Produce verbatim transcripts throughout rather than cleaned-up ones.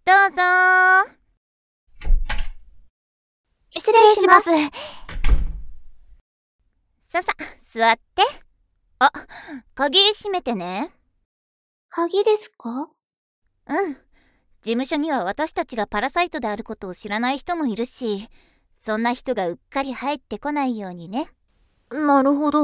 どうぞー。 失礼します。 ささ、座って。あ、鍵閉めてね。 鍵ですか？ うん。事務所には私たちがパラサイトであることを知らない人もいるし、そんな人がうっかり入ってこないようにね。 なるほど。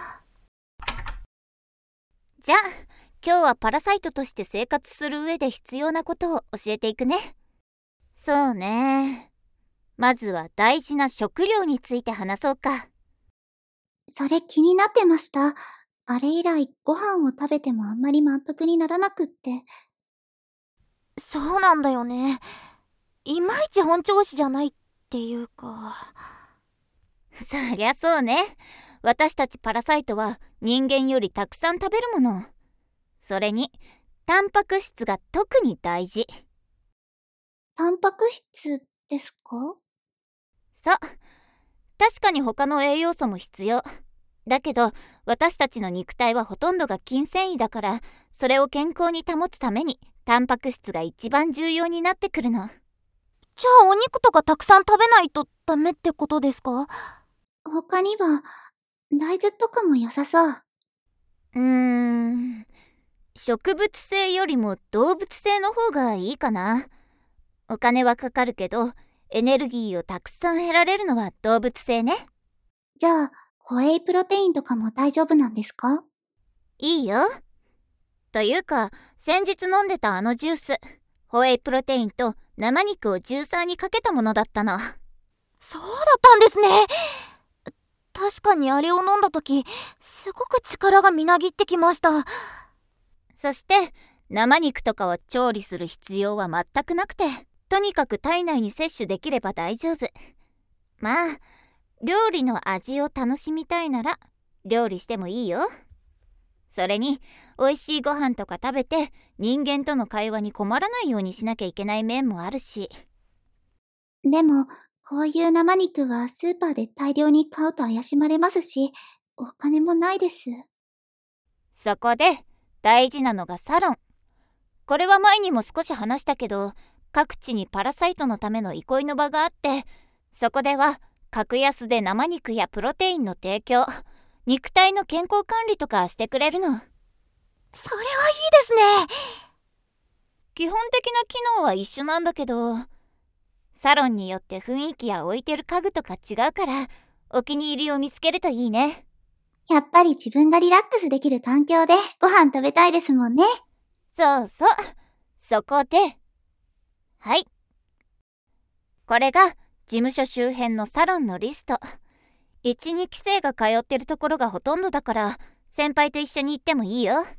じゃあ、今日はパラサイトとして生活する上で必要なことを教えていくね。そうね。まずは大事な食料について話そうか。 それ気になってました。あれ以来ご飯を食べてもあんまり満腹にならなくって。そうなんだよね。いまいち本調子じゃないっていうか。 そりゃそうね。私たちパラサイトは人間よりたくさん食べるもの。それにタンパク質が特に大事。 タンパク質ですか？ そう。確かに他の栄養素も必要。だけど私たちの肉体はほとんどが筋繊維だから、それを健康に保つためにタンパク質が一番重要になってくるの。 じゃあお肉とかたくさん食べないとダメってことですか？他には大豆とかも良さそう。 うーん植物性よりも動物性の方がいいかな。お金はかかるけどエネルギーをたくさん得られるのは動物性ね。 じゃあホエイプロテインとかも大丈夫なんですか？ いいよ。というか先日飲んでたあのジュース、ホエイプロテインと生肉をジューサーにかけたものだったの。 そうだったんですね。確かにあれを飲んだ時すごく力がみなぎってきました。 そして生肉とかは調理する必要は全くなくて、とにかく体内に摂取できれば大丈夫。まあ料理の味を楽しみたいなら料理してもいいよ。それに美味しいご飯とか食べて人間との会話に困らないようにしなきゃいけない面もあるし。 でもこういう生肉はスーパーで大量に買うと怪しまれますし、お金もないです。 そこで大事なのがサロン。これは前にも少し話したけど、各地にパラサイトのための憩いの場があって、そこでは格安で生肉やプロテインの提供、肉体の健康管理とかしてくれるの。 それはいいですね。 基本的な機能は一緒なんだけど、サロンによって雰囲気や置いてる家具とか違うから、お気に入りを見つけるといいね。 やっぱり自分がリラックスできる環境でご飯食べたいですもんね。 そうそう。そこで、はい。これが事務所周辺のサロンのリスト。いち、にき生が通ってるところがほとんどだから、先輩と一緒に行ってもいいよ。うわ、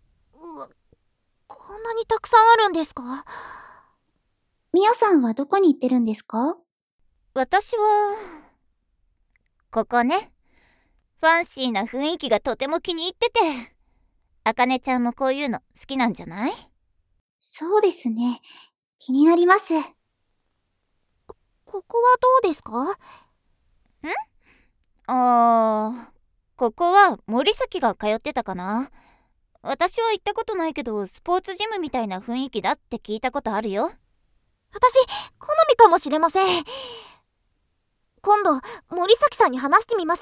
こんなにたくさんあるんですか？みやさんはどこに行ってるんですか？ 私は、ここね。ファンシーな雰囲気がとても気に入ってて。あかねちゃんもこういうの好きなんじゃない？ そうですね。気になります。ここはどうですか？ん？ あー、ここは森崎が通ってたかな。私は行ったことないけど、スポーツジムみたいな雰囲気だって聞いたことあるよ。 私、好みかもしれません。今度、森崎さんに話してみます。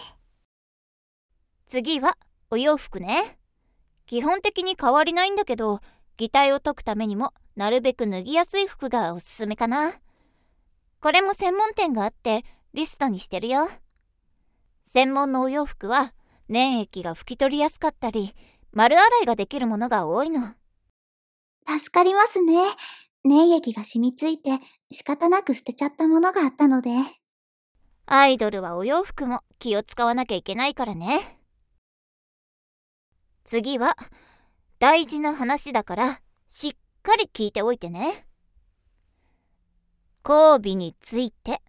次はお洋服ね。基本的に変わりないんだけど、擬態を解くためにもなるべく脱ぎやすい服がおすすめかな。これも専門店があってリストにしてるよ。専門のお洋服は粘液が拭き取りやすかったり、丸洗いができるものが多いの。 助かりますね。粘液が染みついて仕方なく捨てちゃったものがあったので。 アイドルはお洋服も気を使わなきゃいけないからね。次は大事な話だからしっかり聞いておいてね。交尾について。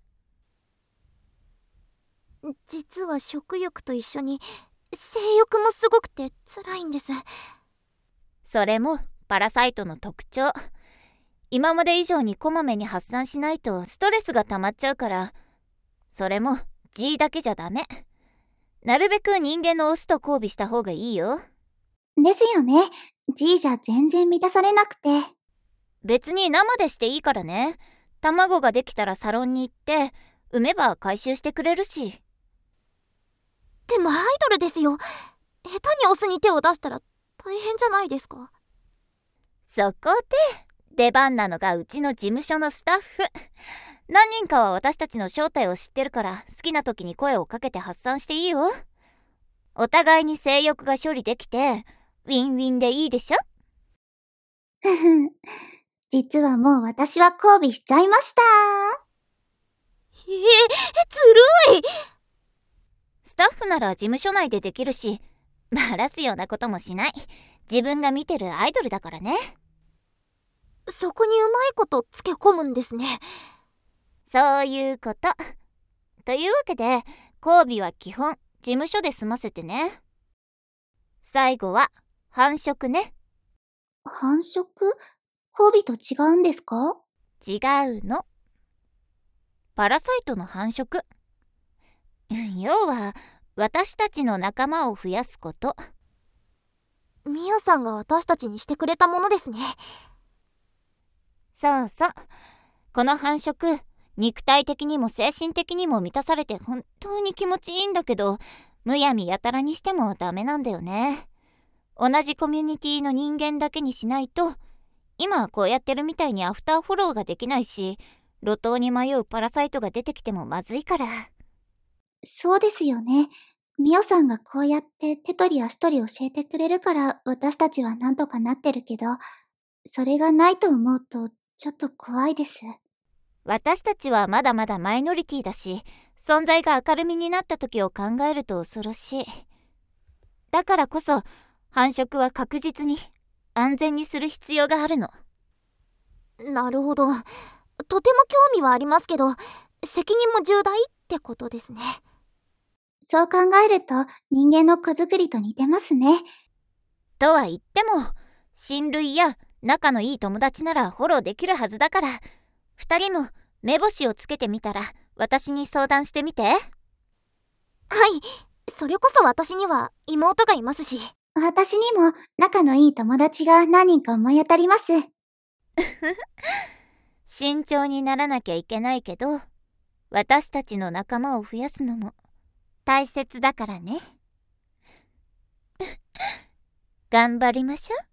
実は食欲と一緒に性欲もすごくて辛いんです。 それもパラサイトの特徴。今まで以上にこまめに発散しないとストレスが溜まっちゃうから。それも G だけじゃダメ。なるべく人間のオスと交尾した方がいいよ。 ですよね。G じゃ全然満たされなくて。 別に生でしていいからね。卵ができたらサロンに行って産めば回収してくれるし。 でもアイドルですよ。下手にオスに手を出したら大変じゃないですか。 そこで出番なのがうちの事務所のスタッフ。何人かは私たちの正体を知ってるから好きな時に声をかけて発散していいよ。お互いに性欲が処理できてウィンウィンでいいでしょ。 ふふ実はもう私は交尾しちゃいました。えー、ずるい。 スタッフなら事務所内でできるし、バラすようなこともしない。自分が見てるアイドルだからね。 そこにうまいことつけ込むんですね。 そういうこと。というわけで交尾は基本事務所で済ませてね。最後は繁殖ね。 繁殖？交尾と違うんですか？ 違うの。パラサイトの繁殖。要は私たちの仲間を増やすこと。 ミオさんが私たちにしてくれたものですね。 そうそう。この繁殖、肉体的にも精神的にも満たされて本当に気持ちいいんだけど、むやみやたらにしてもダメなんだよね。同じコミュニティの人間だけにしないと、今こうやってるみたいにアフターフォローができないし、路頭に迷うパラサイトが出てきてもまずいから。 そうですよね。ミオさんがこうやって手取り足取り教えてくれるから私たちはなんとかなってるけど、それがないと思うとちょっと怖いです。 私たちはまだまだマイノリティだし、存在が明るみになった時を考えると恐ろしい。だからこそ繁殖は確実に安全にする必要があるの。 なるほど。とても興味はありますけど、責任も重大ってことですね。そう考えると人間の子作りと似てますね。 とは言っても親類や仲のいい友達ならフォローできるはずだから、二人も目星をつけてみたら私に相談してみて。はい、 それこそ私には妹がいますし。私にも仲のいい友達が何人か思い当たります。 慎重にならなきゃいけないけど、私たちの仲間を増やすのも大切だからね。頑張りましょう。